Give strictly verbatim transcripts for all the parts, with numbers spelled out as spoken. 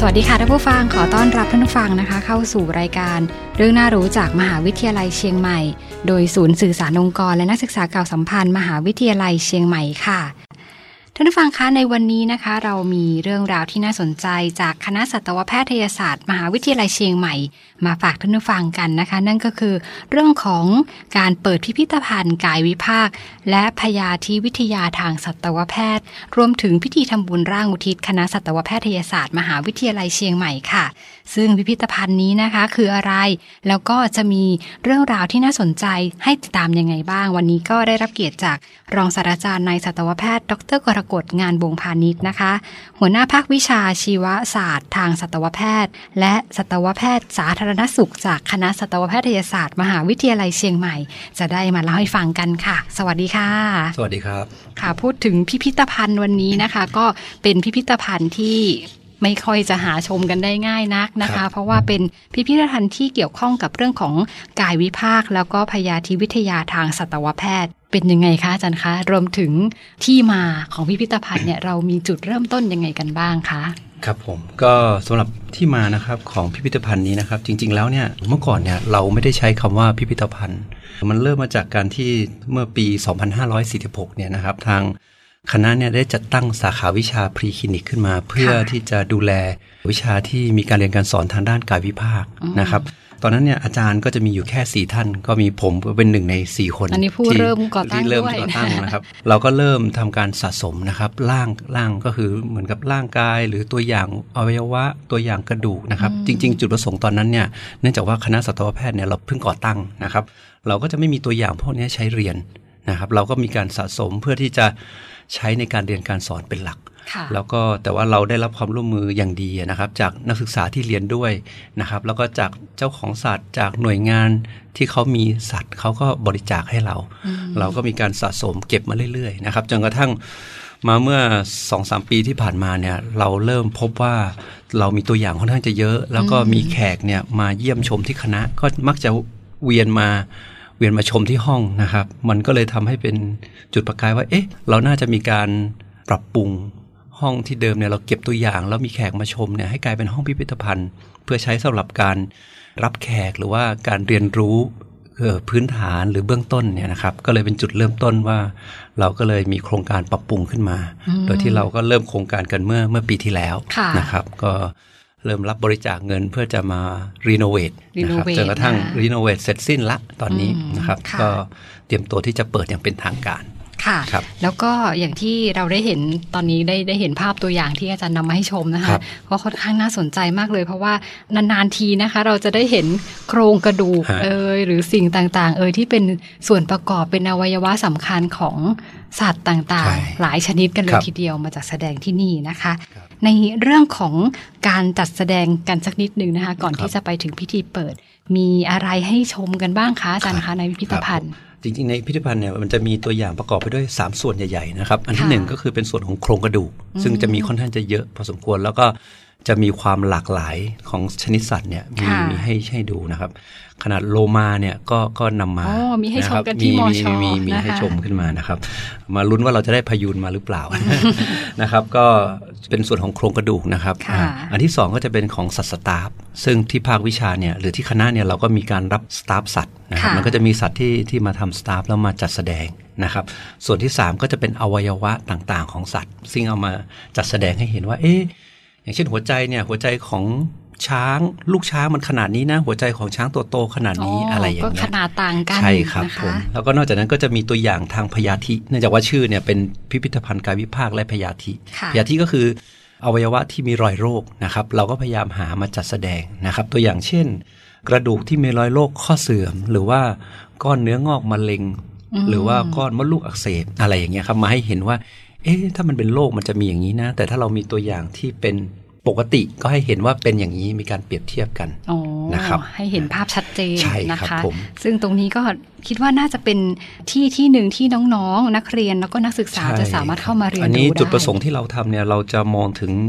สวัสดีค่ะท่านผู้ฟังขอต้อนรับท่านผู้ฟังนะคะเข้าสู่รายการเรื่องน่ารู้จากมหาวิทยาลัยเชียงใหม่โดยศูนย์สื่อสารองค์กรและนักศึกษาเก่าสัมพันธ์มหาวิทยาลัยเชียงใหม่ค่ะท่านผู้ฟังคะในวันนี้นะคะเรามีเรื่องราวที่น่าสนใจจากคณะสัตวแพทยศาสตร์มหาวิทยาลัยเชียงใหม่มาฝากท่านผู้ฟังกันนะคะนั่นก็คือเรื่องของการเปิดพิพิธภัณฑ์กายวิภาคและพยาธิวิทยาทางสัตวแพทย์รวมถึงพิธีทำบุญร่างอุทิศคณะสัตวแพทยศาสตร์มหาวิทยาลัยเชียงใหม่ค่ะซึ่งพิพิธภัณฑ์นี้นะคะคืออะไรแล้วก็จะมีเรื่องราวที่น่าสนใจให้ติดตามยังไงบ้างวันนี้ก็ได้รับเกียรติจากรองศาสตราจารย์นายสัตวแพทย์ดรกรกฎงานวงพาณิชย์นะคะหัวหน้าภาควิชาชีวศาสตร์ทางสัตวแพทย์และสัตวแพทย์สาธารณสุขจากคณะสัตวแพทยศาสตร์มหาวิทยาลัยเชียงใหม่จะได้มาเล่าให้ฟังกันค่ะสวัสดีค่ะสวัสดีครับค่ะพูดถึงพิพิธภัณฑ์วันนี้นะคะก็เป็นพิพิธภัณฑ์ที่ไม่ค่อยจะหาชมกันได้ง่ายนักนะคะเพราะว่าเป็นพิพิธภัณฑ์ที่เกี่ยวข้องกับเรื่องของกายวิภาคแล้วก็พยาธิวิทยาทางสัตวแพทย์เป็นยังไงคะอาจารย์คะรวมถึงที่มาของพิพิธภัณฑ์เนี่ยเรามีจุดเริ่มต้นยังไงกันบ้างคะครับผมก็สำหรับที่มานะครับของพิพิธภัณฑ์นี้นะครับจริงๆแล้วเนี่ยเมื่อก่อนเนี่ยเราไม่ได้ใช้คำว่าพิพิธภัณฑ์มันเริ่มมาจากการที่เมื่อปีสองพันห้าร้อยสี่สิบหกเนี่ยนะครับทางคณะเนี่ยได้จัดตั้งสาขาวิชาพรีคลินิกขึ้นมาเพื่อที่จะดูแลวิชาที่มีการเรียนการสอนทางด้านกายวิภาคนะครับตอนนั้นเนี่ยอาจารย์ก็จะมีอยู่แค่สี่ท่านก็มีผมเป็นหนึ่งในสี่คนอันนี้ผู้เริ่มก่อตั้งด้วยที่เริ่มก่อตั้งนะครับเราก็เริ่มทำการสะสมนะครับร่างร่างก็คือเหมือนกับร่างกายหรือตัวอย่างอวัยวะตัวอย่างกระดูกนะครับจริงๆจุดประสงค์ตอนนั้นเนี่ยเนื่องจากว่าคณะสัตวแพทย์เนี่ยเราเพิ่งก่อตั้งนะครับเราก็จะไม่มีตัวอย่างพวกนี้ใช้เรียนนะครับเราก็มีการสะสมเพื่อที่จะใช้ในการเรียนการสอนเป็นหลักแล้วก็แต่ว่าเราได้รับความร่วมมืออย่างดีนะครับจากนักศึกษาที่เรียนด้วยนะครับแล้วก็จากเจ้าของสัตว์จากหน่วยงานที่เขามีสัตว์เขาก็บริจาคให้เราเราก็มีการสะสมเก็บมาเรื่อยๆนะครับจนกระทั่งมาเมื่อ สองถึงสาม ปีที่ผ่านมาเนี่ยเราเริ่มพบว่าเรามีตัวอย่างค่อนข้างจะเยอะแล้วก็มีแขกเนี่ยมาเยี่ยมชมที่คณะก็มักจะเวียนมาเวียนมาชมที่ห้องนะครับมันก็เลยทำให้เป็นจุดประกายว่าเอ๊ะเราน่าจะมีการปรับปรุงห้องที่เดิมเนี่ยเราเก็บตัวอย่างแล้วมีแขกมาชมเนี่ยให้กลายเป็นห้องพิพิธภัณฑ์เพื่อใช้สำหรับการรับแขกหรือว่าการเรียนรู้พื้นฐานหรือเบื้องต้นเนี่ยนะครับก็เลยเป็นจุดเริ่มต้นว่าเราก็เลยมีโครงการปรับปรุงขึ้นมาโดยที่เราก็เริ่มโครงการกันเมื่อเมื่อปีที่แล้วนะครับก็เริ่มรับบริจาคเงินเพื่อจะมารีโนเวทนะครับจนกระทั่งรีโนเวทเสร็จสิ้นละตอนนี้นะครับก็เตรียมตัวที่จะเปิดอย่างเป็นทางการค่ะแล้วก็อย่างที่เราได้เห็นตอนนี้ได้ได้เห็นภาพตัวอย่างที่อาจารย์นำมาให้ชมนะคะก็ค่อนข้างน่าสนใจมากเลยเพราะว่านานๆทีนะคะเราจะได้เห็นโครงกระดูกเอยหรือสิ่งต่างๆเอยที่เป็นส่วนประกอบเป็นอวัยวะสำคัญของสัตว์ต่างๆหลายชนิดกันเลยทีเดียวมาจัดแสดงที่นี่นะคะในเรื่องของการจัดแสดงกันสักนิดนึงนะคะก่อนที่จะไปถึงพิธีเปิดมีอะไรให้ชมกันบ้างคะอาจารย์คะในพิพิธภัณฑ์จริงๆในพิพิธภัณฑ์เนี่ยมันจะมีตัวอย่างประกอบไปด้วยสามส่วนใหญ่ๆนะครับอันที่หนึ่งก็คือเป็นส่วนของโครงกระดูกซึ่งจะมีค่อนข้างจะเยอะพอสมควรแล้วก็จะมีความหลากหลายของชนิดสัตว์เนี่ยมีมีให้ให้ดูนะครับขนาดโลมาเนี่ยก็ก็นำมาอ๋อมีให้ชมกันที่มช. มีมีมีให้ชมขึ้นมานะครับมาลุ้นว่าเราจะได้พยูนมาหรือเปล่านะครับก็เป็นส่วนของโครงกระดูกนะครับอันที่สองก็จะเป็นของสัตว์สตาฟซึ่งที่ภาควิชาเนี่ยหรือที่คณะเนี่ยเราก็มีการรับสตาฟสัตว์นะครับมันก็จะมีสัตว์ที่ที่มาทำสตาฟแล้วมาจัดแสดงนะครับส่วนที่สามก็จะเป็นอวัยวะต่างๆของสัตว์ซึ่งเอามาจัดแสดงให้เห็นว่าเอ๊ะอย่างเช่นหัวใจเนี่ยหัวใจของช้างลูกช้างมันขนาดนี้นะหัวใจของช้างตัวโตขนาดนี้ อ, อะไรอย่างเงี้ยก็ขนาดต่างกันใช่ครับผมแล้วก็นอกจากนั้นก็จะมีตัวอย่างทางพยาธิเนื่องจากว่าชื่อเนี่ยเป็นพิพิธภัณฑ์กายวิภาคและพยาธิพยาธิก็คืออวัยวะที่มีรอยโรคนะครับเราก็พยายามหามาจัดแสดงนะครับตัวอย่างเช่นกระดูกที่มีรอยโรคข้อเสื่อมหรือว่าก้อนเนื้องอกมะเร็งหรือว่าก้อนมดลูกอักเสบอะไรอย่างเงี้ยครับมาให้เห็นว่าเอ๊ะถ้ามันเป็นโรคมันจะมีอย่างนี้นะแต่ถ้าเรามีตัวอย่างที่เป็นปกติก็ให้เห็นว่าเป็นอย่างนี้มีการเปรียบเทียบกันนะครับให้เห็นภาพชัดเจนนะคะผมซึ่งตรงนี้ก็คิดว่าน่าจะเป็นที่ที่หนึ่งที่น้องๆนักเรียนแล้วก็นักศึกษาจะสามารถเข้ามาเรียนรู้ได้อันนี้จุดประสงค์ที่เราทำเนี่ยเราจะมองถึง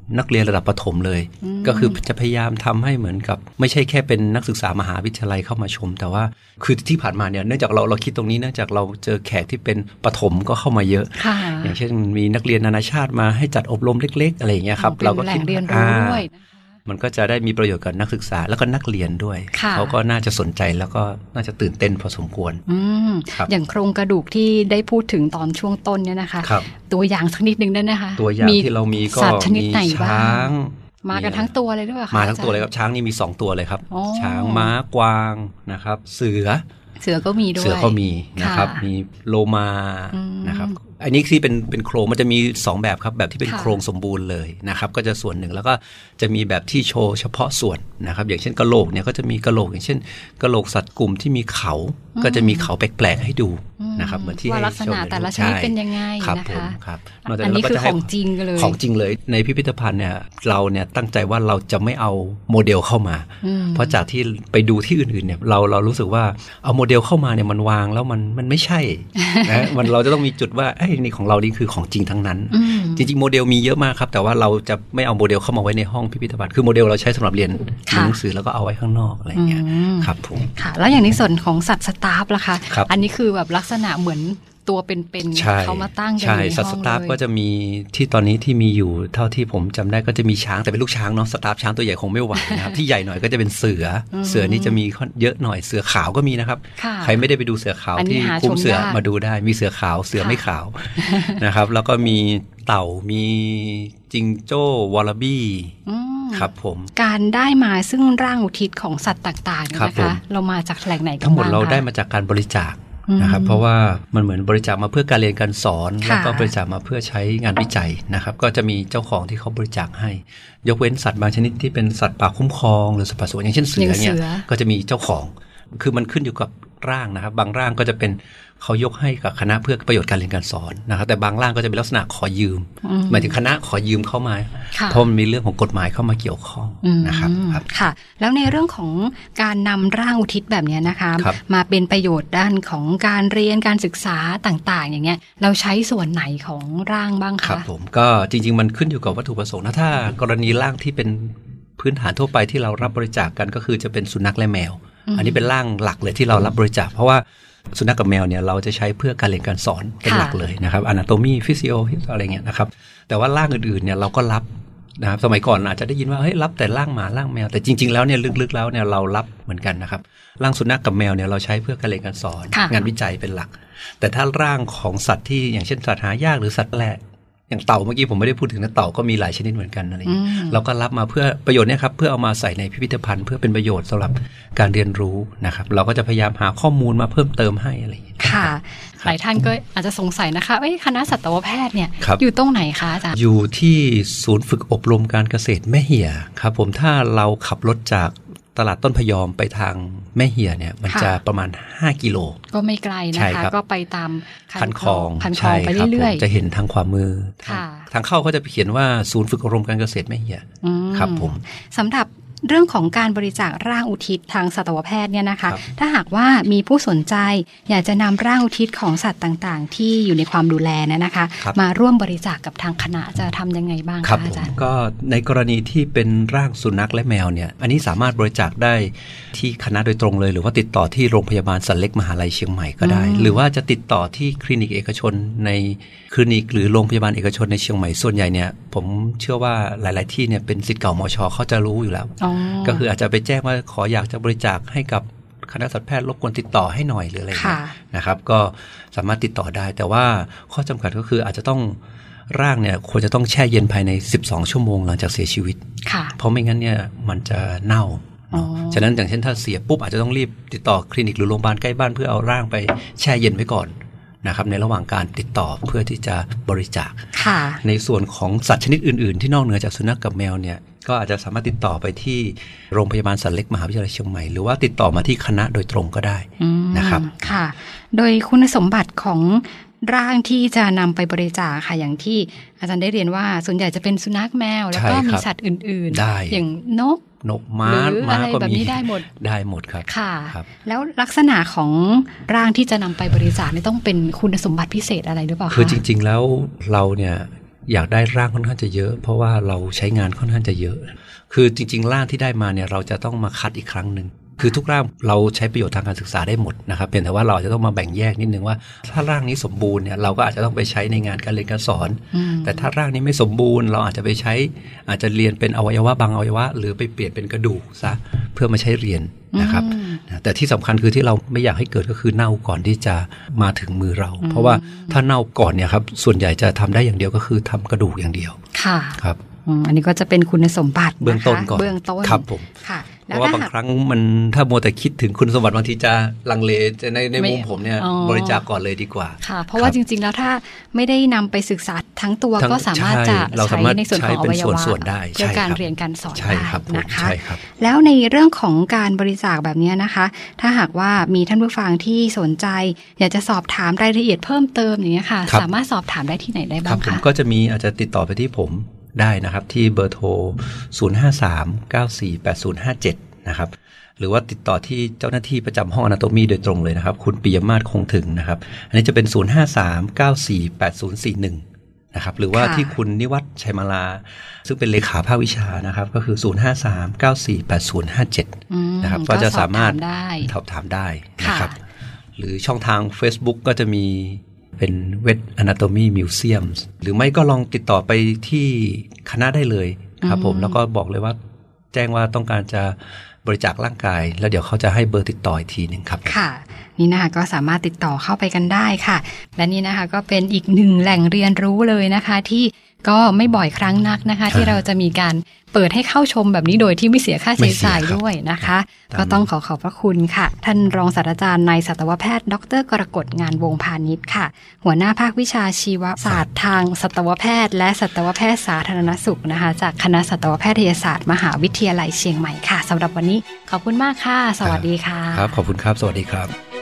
นักเรียนระดับประถมเลยก็คือจะพยายามทำให้เหมือนกับไม่ใช่แค่เป็นนักศึกษามหาวิทยาลัยเข้ามาชมแต่ว่าคือที่ผ่านมาเนี่ยเนื่องจากเราเราคิดตรงนี้เนื่องจากเราเจอแขกที่เป็นประถมก็เข้ามาเยอะอย่างเช่นมีนักเรียนนานาชาติมาให้จัดอบรมเล็กๆอะไรอย่างเงี้ยครับเราก็คิดเรียนรู้ด้วยมันก็จะได้มีประโยชน์กับนักศึกษาแล้วก็นักเรียนด้วยเขาก็น่าจะสนใจแล้วก็น่าจะตื่นเต้นพอสมควรออย่างโครงกระดูกที่ได้พูดถึงตอนช่วงต้นเนี่ยนะคะตัวอย่างสักนิดนึงได้นะคะตัวอย่างที่เรามีก็มีช้างมากันทั้งตัวเลยด้วยค่ะมาทั้งตัวเลยครับช้างนี่มีสองตัวเลยครับช้างม้ากวางนะครับเสือเสือก็มีด้วยเสือก็มีนะครับมีโลมานะครับอันนี้ที่เป็นเป็นโครงมันจะมีสองแบบครับแบบที่เป็นโครงสมบูรณ์เลยนะครับก็จะส่วนหนึ่งแล้วก็จะมีแบบที่โชว์เฉพาะส่วนนะครับอย่างเช่นกะโหลกเนี่ยก็จะมีกะโหลกอย่างเช่นกะโหลกสัตว์กลุ่มที่มีเขาก็จะมีเขาแปลกๆให้ดูนะครับเหมือนที่ว่าลักษณะแต่ละชนิดเป็นยังไงนะคะครับอันนี้คือของจริงกันเลยของจริงเลยในพิพิธภัณฑ์เนี่ยเราเนี่ยตั้งใจว่าเราจะไม่เอาโมเดลเข้ามาเพราะจากที่ไปดูที่อื่นๆเนี่ยเราเรารู้สึกว่าเอาโมเดลเข้ามาเนี่ยมันวางแล้วมันมันไม่ใช่นะมันเราจะต้องมีจุดว่าไอ้นี่ของเรานี่คือของจริงทั้งนั้นจริงๆโมเดลมีเยอะมากครับแต่ว่าเราจะไม่เอาโมเดลเข้ามาไว้ในห้องพิพิธภัณฑ์คือโมเดลเราใช้สำหรับเรียนหนังสือแล้วก็เอาไว้ข้างนอกอะไรอย่างเงี้ยครับผมค่ะแล้วอย่างในส่วนของสัตว์สตาฟล่ะคะอันนี้คือแบบลักษณะเหมือนตัวเป็นๆเขามาตั้งกันอยู่ในห้องเลยใช่สัตว์สตาฟก็จะมีที่ตอนนี้ที่มีอยู่เท่าที่ผมจำได้ก็จะมีช้างแต่เป็นลูกช้างเนาะสตาฟช้างตัวใหญ่คงไม่ไหวนะครับที่ใหญ่หน่อยก็จะเป็นเสือเสือนี่จะมีเยอะหน่อยเสือขาวก็มีนะครับใครไม่ได้ไปดูเสือขาวที่คุ้มเสือมาดูได้มีเสือขาวเสือไม่ขาวนะครับแล้วก็มีเต่ามีจิงโจ้วอลลาบี้ครับผมการได้มาซึ่งร่างอุทิศของสัตว์ต่างๆนะคะเรามาจากแหล่งไหนกันบ้างคะทั้งหมดเราได้มาจากการบริจาคนะครับเพราะว่ามันเหมือนบริจาคมาเพื่อการเรียนการสอนแล้วก็บริจาคมาเพื่อใช้งานวิจัยนะครับก็จะมีเจ้าของที่เขาบริจาคให้ยกเว้นสัตว์บางชนิดที่เป็นสัตว์ป่าคุ้มครองหรือสัตว์ป่าสงวนอย่างเช่นเสือเนี่ยก็จะมีเจ้าของคือมันขึ้นอยู่กับร่างนะครับบางร่างก็จะเป็นเขายกให้กับคณะเพื่อประโยชน์การเรียนการสอนนะครับแต่บางร่างก็จะเป็นลักษณะขอยืมหมายถึงคณะขอยืมเข้ามาเพราะมันมีเรื่องของกฎหมายเข้ามาเกี่ยวข้องนะครับค่ะแล้วในเรื่องของการนำร่างอุทิศแบบนี้นะคะมาเป็นประโยชน์ด้านของการเรียนการศึกษาต่างๆอย่างเงี้ยเราใช้ส่วนไหนของร่างบ้างคะครับผมก็จริงๆมันขึ้นอยู่กับวัตถุประสงค์นะถ้ากรณีร่างที่เป็นพื้นฐานทั่วไปที่เรารับบริจาคกันก็คือจะเป็นสุนัขและแมวอันนี้เป็นร่างหลักเลยที่เรารับบริจาคเพราะว่าสุนัขกับแมวเนี่ยเราจะใช้เพื่อการเรียนการสอนเป็นหลักเลยนะครับอนาโตมีฟิสิโออะไรเงี้ยนะครับแต่ว่าร่างอื่นๆเนี่ยเราก็รับนะครับสมัยก่อนอาจจะได้ยินว่าเฮ้ยรับแต่ร่างหมาร่างแมวแต่จริงๆแล้วเนี่ยลึกๆแล้วเนี่ยเรารับเหมือนกันนะครับร่างสุนัขกับแมวเนี่ยเราใช้เพื่อการเรียนการสอนงานวิจัยเป็นหลักแต่ถ้าร่างของสัตว์ที่อย่างเช่นสัตว์หายากหรือสัตว์แปลกอย่างเต่าเมื่อกี้ผมไม่ได้พูดถึงนะเต่าก็มีหลายชนิดเหมือนกันอะไรอย่างนี้เราก็รับมาเพื่อประโยชน์เนี่ยครับเพื่อเอามาใส่ในพิพิธภัณฑ์เพื่อเป็นประโยชน์สำหรับการเรียนรู้นะครับเราก็จะพยายามหาข้อมูลมาเพิ่มเติมให้อะไรอย่างนี้ค่ะหลายท่านก็อาจจะสงสัยนะคะว่าคณะสัตวแพทย์เนี่ยอยู่ตรงไหนคะอาจารย์อยู่ที่ศูนย์ฝึกอบรมการเกษตรแม่เหี่ยครับผมถ้าเราขับรถจากตลาดต้นพยอมไปทางแม่เหี่ยเนี่ยมันจะประมาณห้ากิโลก็ไม่ไกลนะคะก็ไปตามคันคลองคันคลองไปเรื่อยๆจะเห็นทางขวามือทางเข้าก็จะเขียนว่าศูนย์ฝึกอบรมการเกษตรแม่เหี่ยครับผมสำหรับเรื่องของการบริจาคร่างอุทิศทางสัตวแพทย์เนี่ยนะคะถ้าหากว่ามีผู้สนใจอยากจะนำร่างอุทิศของสัตว์ต่างๆที่อยู่ในความดูแลนะนะคะมาร่วมบริจาคกับทางคณะจะทำยังไงบ้างคะอาจารย์ก็ในกรณีที่เป็นร่างสุนัขและแมวเนี่ยอันนี้สามารถบริจาคได้ที่คณะโดยตรงเลยหรือว่าติดต่อที่โรงพยาบาลสัตว์เล็กมหาลัยเชียงใหม่ก็ได้หรือว่าจะติดต่อที่คลินิกเอกชนในคลินิกหรือโรงพยาบาลเอกชนในเชียงใหม่ส่วนใหญ่เนี่ยผมเชื่อว่าหลายๆที่เนี่ยเป็นศิษย์เก่ามช.เขาจะรู้อยู่แล้วก็คืออาจจะไปแจ้งว่าขออยากจะบริจาคให้กับคณะสัตวแพทย์รบกวนติดต่อให้หน่อยหรืออะไรอย่างเงี้ยนะครับก็สามารถติดต่อได้แต่ว่าข้อจำกัดก็คืออาจจะต้องร่างเนี่ยควรจะต้องแช่เย็นภายในสิบสองชั่วโมงหลังจากเสียชีวิตเพราะไม่งั้นเนี่ยมันจะเน่าฉะนั้นอย่างเช่นถ้าเสียปุ๊บอาจจะต้องรีบติดต่อคลินิกหรือโรงพยาบาลใกล้บ้านเพื่อเอาร่างไปแช่เย็นไว้ก่อนนะครับในระหว่างการติดต่อเพื่อที่จะบริจาคในส่วนของสัตว์ชนิดอื่นๆที่นอกเหนือจากสุนัขกับแมวเนี่ยก็อาจจะสามารถติดต่อไปที่โรงพยาบาลสัตว์เล็กมหาวิทยาลัยเชียงใหม่หรือว่าติดต่อมาที่คณะโดยตรงก็ได้นะครับค่ะโดยคุณสมบัติของร่างที่จะนำไปบริจาคค่ะอย่างที่อาจารย์ได้เรียนว่าส่วนใหญ่จะเป็นสุนัขแมวแล้วก็มีสัตว์อื่นๆอย่างนกนกม้าม้าก็มีได้หมดได้หมดครับค่ะแล้วลักษณะของร่างที่จะนำไปบริจาคนี่ต้องเป็นคุณสมบัติพิเศษอะไรหรือเปล่าคะคือจริงๆแล้วเราเนี่ยอยากได้ร่างค่อนข้างจะเยอะเพราะว่าเราใช้งานค่อนข้างจะเยอะคือจริงๆร่างที่ได้มาเนี่ยเราจะต้องมาคัดอีกครั้งนึงคือทุกร่างเราใช้ประโยชน์ทางการศึกษาได้หมดนะครับเพียงแต่ว่าเราจะต้องมาแบ่งแยกนิดนึงว่าถ้าร่างนี้สมบูรณ์เนี่ยเราก็อาจจะต้องไปใช้ในงานการเรียนการสอนแต่ถ้าร่างนี้ไม่สมบูรณ์เราอาจจะไปใช้อาจจะเรียนเป็นอวัยวะบางอวัยวะหรือไปเปลี่ยนเป็นกระดูกซะเพื่อมาใช้เรียนนะครับแต่ที่สำคัญคือที่เราไม่อยากให้เกิดก็คือเน่าก่อนที่จะมาถึงมือเราเพราะว่าถ้าเน่าก่อนเนี่ยครับส่วนใหญ่จะทำได้อย่างเดียวก็คือทำกระดูกอย่างเดียวค่ะครับอันนี้ก็จะเป็นคุณสมบัติเบื้องต้นก่อนเบื้องต้นครับผมค่ะเพราะว่าบางครั้งมันถ้ามัวแต่คิดถึงคุณสมบัติบางทีจะลังเลในในมุมผมเนี่ยบริจาคก่อนเลยดีกว่าค่ะเพราะว่าจริงๆแล้วถ้าไม่ได้นำไปศึกษาทั้งตัวก็สามารถจะใช้ในส่วนของอวัยวะเพื่อการเรียนการสอนได้นะคะแล้วในเรื่องของการบริจาคแบบนี้นะคะถ้าหากว่ามีท่านผู้ฟังที่สนใจอยากจะสอบถามรายละเอียดเพิ่มเติมอย่างนี้ค่ะสามารถสอบถามได้ที่ไหนได้บ้างคะผมก็จะมีอาจจะติดต่อไปที่ผมได้นะครับที่เบอร์โทรศูนย์ ห้า สาม เก้า สี่ แปด ศูนย์ ห้า เจ็ดนะครับหรือว่าติดต่อที่เจ้าหน้าที่ประจำห้องอนาโตมีโดยตรงเลยนะครับคุณปิยมาศคงถึงนะครับอันนี้จะเป็นศูนย์ ห้า สาม เก้า สี่ แปด ศูนย์ สี่ หนึ่งนะครับหรือว่าที่คุณนิวัฒน์ชัยมาลาซึ่งเป็นเลขาภาควิชานะครับก็คือศูนย์ ห้า สาม เก้า สี่ แปด ศูนย์ ห้า เจ็ดนะครับก็จะสามารถสอบถามได้นะครับหรือช่องทาง Facebook ก็จะมีเป็นเวท Anatomy Museum หรือไม่ก็ลองติดต่อไปที่คณะได้เลยครับผมแล้วก็บอกเลยว่าแจ้งว่าต้องการจะบริจาคร่างกายแล้วเดี๋ยวเขาจะให้เบอร์ติดต่ออีกทีนึงครับค่ะนี่นะคะก็สามารถติดต่อเข้าไปกันได้ค่ะและนี่นะคะก็เป็นอีกหนึ่งแหล่งเรียนรู้เลยนะคะที่ก็ไม่บ่อยครั้งนักนะคะที่เราจะมีการเปิดให้เข้าชมแบบนี้โดยที่ไม่เสียค่าใช้จ่ายด้วยนะคะก็ต้องขอขอบพระคุณค่ะท่านรองศาสตราจารย์นายสัตวแพทย์ดร.กรกฎงานวงพาณิชย์ค่ะหัวหน้าภาควิชาชีวศาสตร์ทางสัตวแพทย์และสัตวแพทย์สาธารณสุขนะคะจากคณะสัตวแพทยศาสตร์มหาวิทยาลัยเชียงใหม่ค่ะสำหรับวันนี้ขอบคุณมากค่ะสวัสดีค่ะครับขอบคุณครับสวัสดีครับ